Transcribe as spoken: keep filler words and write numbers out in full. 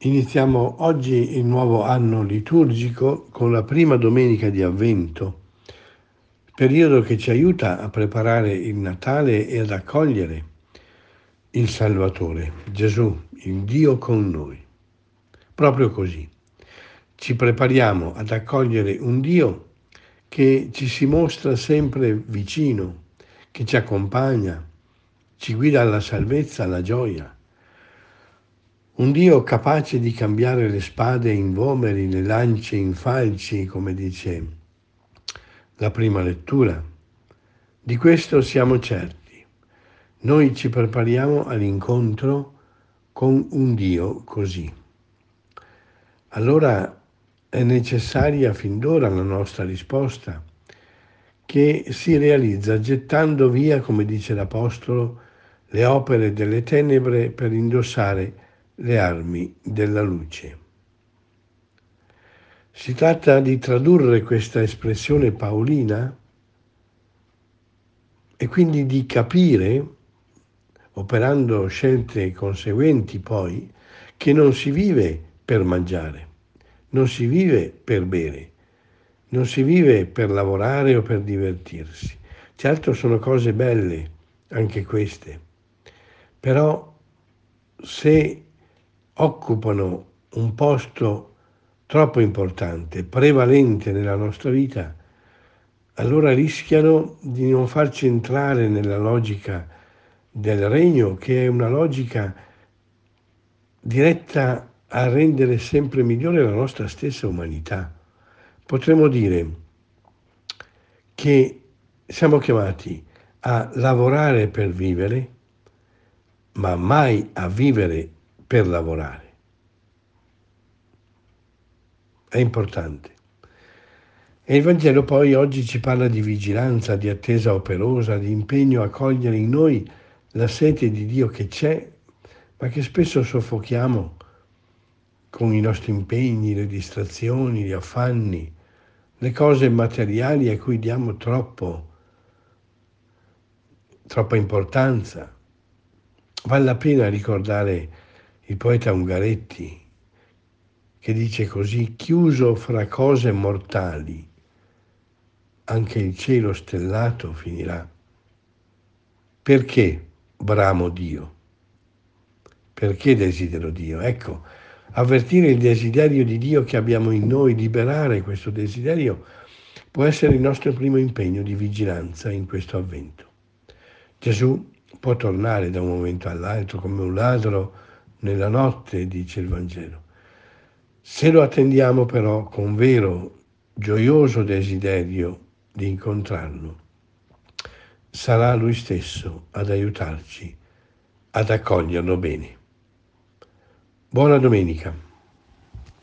Iniziamo oggi il nuovo anno liturgico con la prima domenica di Avvento, periodo che ci aiuta a preparare il Natale e ad accogliere il Salvatore, Gesù, il Dio con noi. Proprio così. Ci prepariamo ad accogliere un Dio che ci si mostra sempre vicino, che ci accompagna, ci guida alla salvezza, alla gioia. Un Dio capace di cambiare le spade in vomeri, le lance in falci, come dice la prima lettura. Di questo siamo certi. Noi ci prepariamo all'incontro con un Dio così. Allora è necessaria fin d'ora la nostra risposta, che si realizza gettando via, come dice l'Apostolo, le opere delle tenebre per indossare le armi della luce. Si tratta di tradurre questa espressione paolina e quindi di capire, operando scelte conseguenti poi, che non si vive per mangiare, non si vive per bere, non si vive per lavorare o per divertirsi. Certo sono cose belle anche queste, però se occupano un posto troppo importante, prevalente nella nostra vita, allora rischiano di non farci entrare nella logica del regno, che è una logica diretta a rendere sempre migliore la nostra stessa umanità. Potremmo dire che siamo chiamati a lavorare per vivere, ma mai a vivere per lavorare. È importante. E il Vangelo poi oggi ci parla di vigilanza, di attesa operosa, di impegno a cogliere in noi la sete di Dio che c'è, ma che spesso soffochiamo con i nostri impegni, le distrazioni, gli affanni, le cose materiali a cui diamo troppo, troppa importanza. Vale la pena ricordare il poeta Ungaretti che dice così: chiuso fra cose mortali, anche il cielo stellato finirà. Perché bramo Dio? Perché desidero Dio? Ecco, avvertire il desiderio di Dio che abbiamo in noi, liberare questo desiderio, può essere il nostro primo impegno di vigilanza in questo avvento. Gesù può tornare da un momento all'altro come un ladro nella notte, dice il Vangelo. Se lo attendiamo però con vero, gioioso desiderio di incontrarlo, sarà Lui stesso ad aiutarci ad accoglierlo bene. Buona domenica.